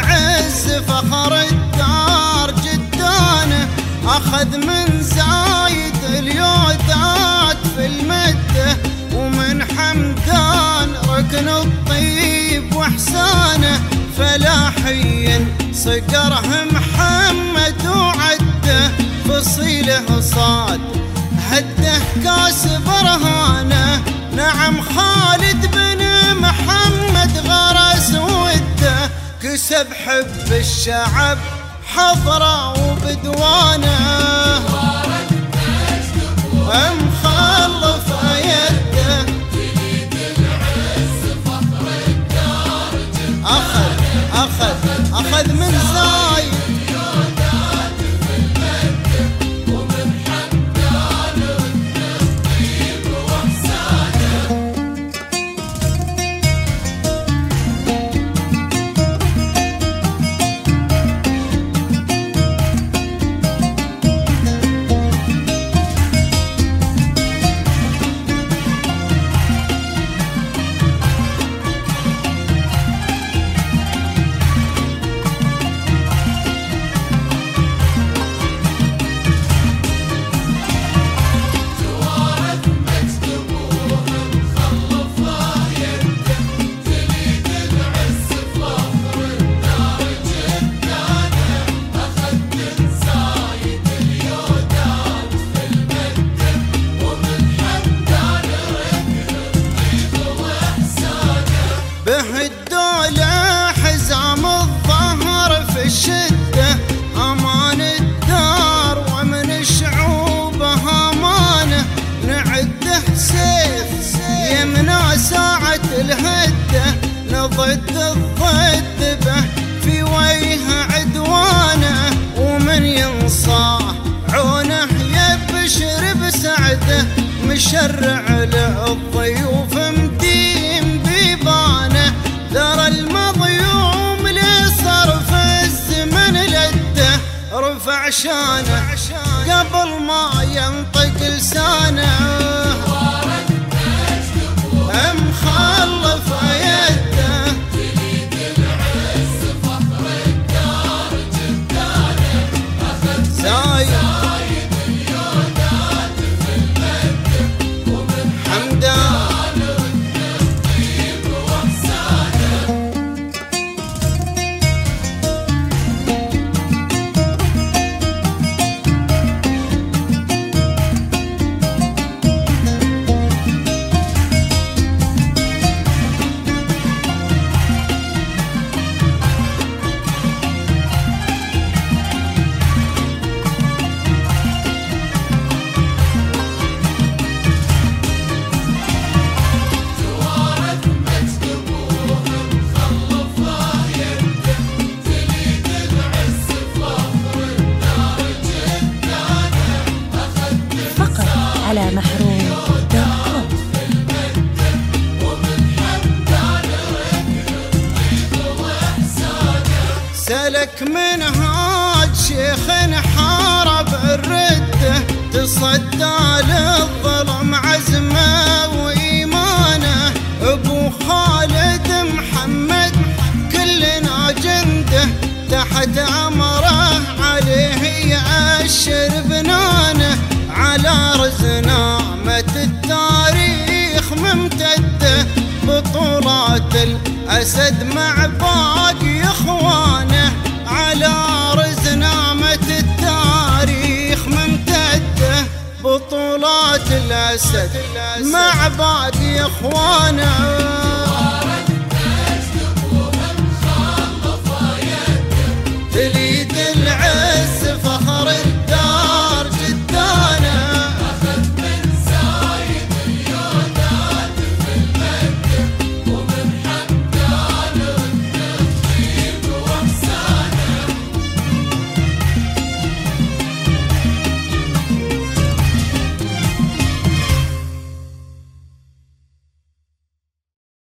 العز فخر الدار جدانه، أخذ من زايد اليودات في المده، ومن حمدان ركن الطيب وإحسانه، فلاحي صقره محمد وعده، فصيله صاد هده كاس برهانه. نعم خالد بن محمد غرس وده، كسب حب الشعب حضره وبدوانه، مخلف يده أخذ من زايد الدولة حزام الظهر في الشدة، أمان الدار ومن الشعوبها أمانة، نعده سيف يمنع ساعة الهدة، نضد الضد به في وجه عدوانه، ومن ينصاع عونه يبشر بسعده، مشرع للضيوف مدين بيبانه، ذرى المضيوم لصرف الزمن لده، رفع شانه قبل ما ينطق لسانه، مخلف يده زايد على محروم.com. سلك منهاج شيخ حارب الردة، تصدى للظلم عزمه وإيمانه، أبو خالد محمد كلنا جنده، تحت أمره عليه يأشر بنانه، على رزنامة التاريخ ممتدة، بطولات الأسد مع باقي إخوانه، على رزنامة التاريخ ممتدة، بطولات الأسد مع باقي إخوانه، تليد العين